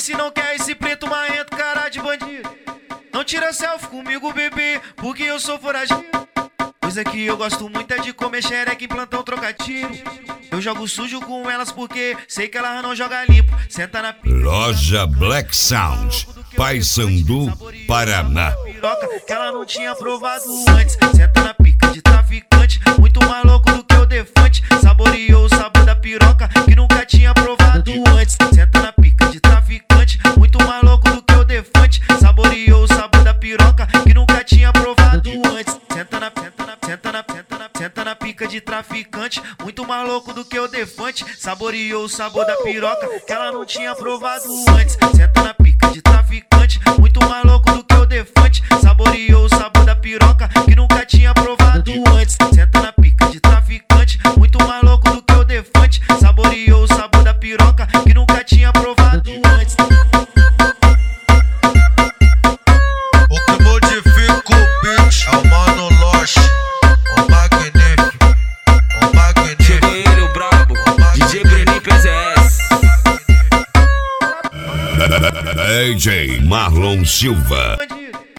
se não quer esse preto marrento, cara de bandido. Não tira selfie comigo, bebê, porque eu sou foragido. Coisa que eu gosto muito é de comer xereca em plantão trocar tiro. Eu jogo sujo com elas porque sei que elas não jogam limpo. Senta na pica. Loja Black Sound, Paysandu, Paraná. Piroca que ela não tinha provado antes. Senta na pica de traficante, muito mais louco do que o Defante. Saboreou o sabor da piroca que nunca tinha provado antes. Senta na pica de traficante, muito mais louco do que o Defante. Saboreou o sabor da piroca que nunca tinha provado antes. Senta na pica de traficante, muito mais louco do que o Defante. Saboreou o sabor da piroca que ela não tinha provado antes. Senta na pica de traficante, muito mais louco do que o Defante. Saboreou o sabor da piroca que nunca tinha provado antes. Senta na pica de traficante, muito mais louco do que o Defante. Saboreou o sabor da piroca que nunca tinha provado antes. O que modifica o beat é o Mano Loche, o magnífico, o magnífico. Chegou ele, o brabo, DJ Brenin PZS. DJ Marlon Silva.